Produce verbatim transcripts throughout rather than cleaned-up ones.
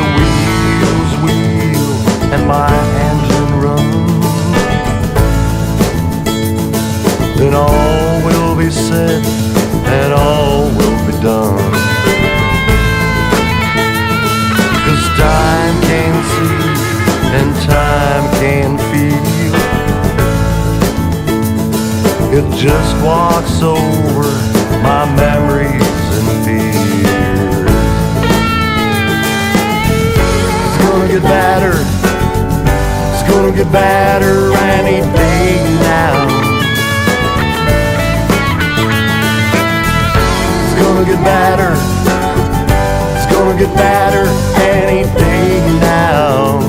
the wheels wheel and my engine runs, then all will be said and all will be done. 'Cause time can see and time can feel, it just walks over my memories and fears. It's gonna get better, it's gonna get better any day now. It's gonna get better, it's gonna get better any day now.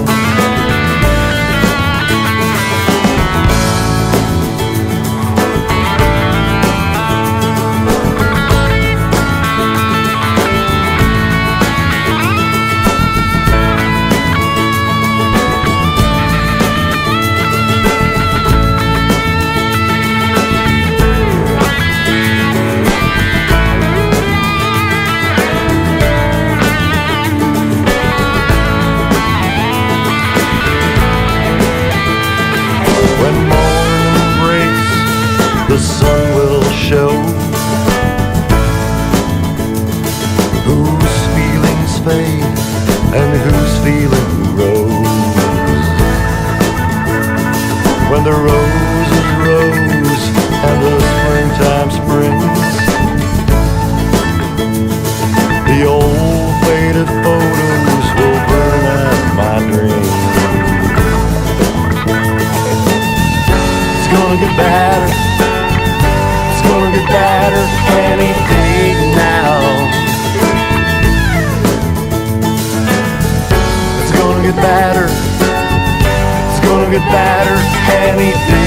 The sun will show whose feelings fade and whose feeling grows. When the roses rose and the springtime springs, the old faded photos will burn at my dreams. It's gonna get better, it's gonna get better any day now. It's gonna get better, it's gonna get better any day.